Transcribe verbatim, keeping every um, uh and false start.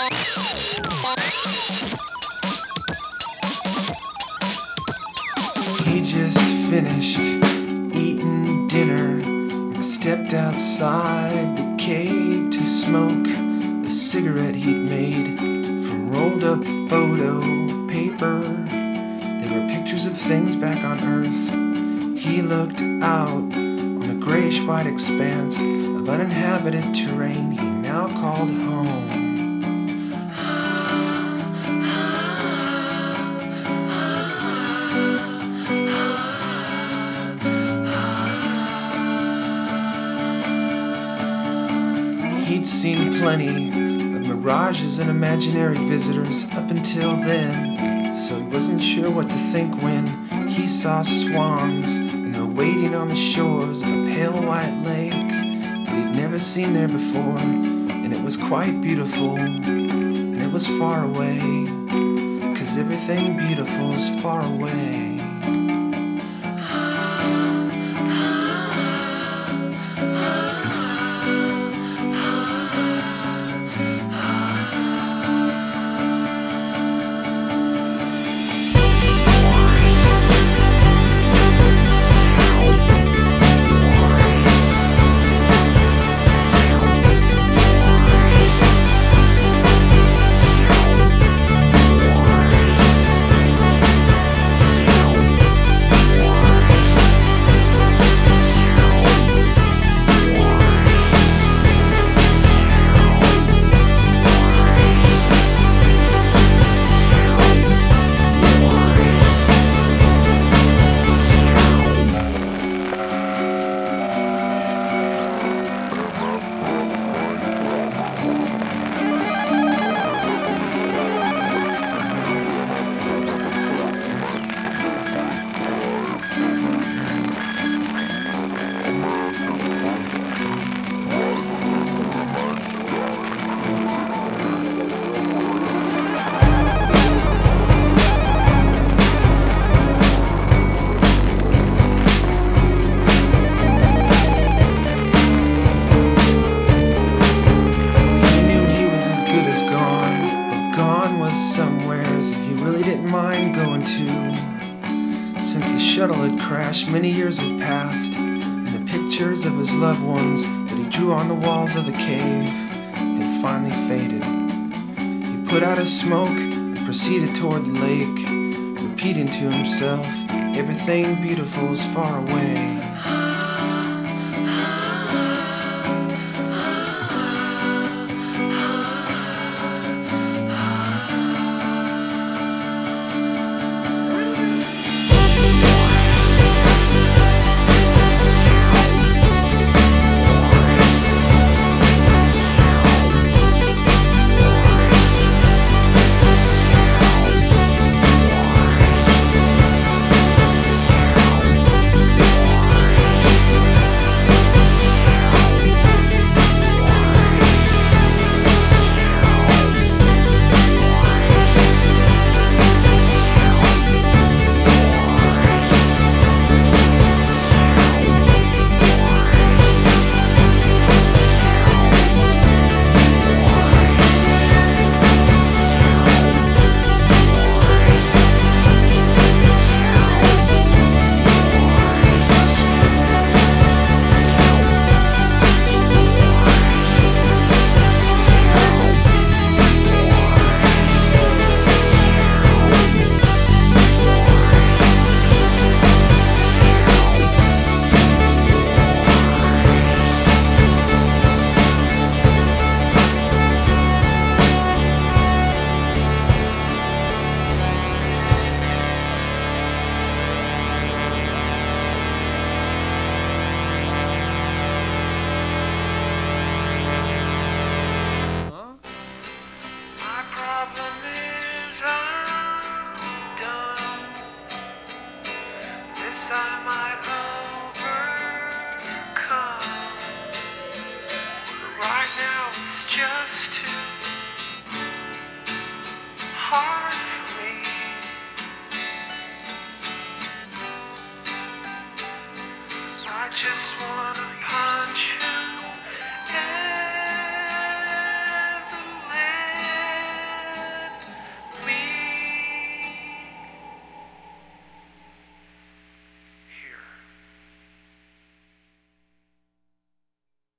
He just finished eating dinner and stepped outside the cave to smoke a cigarette he'd made from rolled up photo paper. There were pictures of things back on Earth. He looked out on a grayish-white expanse of uninhabited terrain he now called home. He'd seen plenty of mirages and imaginary visitors up until then, so he wasn't sure what to think when he saw swans and they were waiting on the shores of a pale white lake that he'd never seen there before, and it was quite beautiful, and it was far away, 'cause everything beautiful is far away. Since the shuttle had crashed, many years had passed, and the pictures of his loved ones that he drew on the walls of the cave had finally faded. He put out his smoke and proceeded toward the lake, repeating to himself, everything beautiful is far away.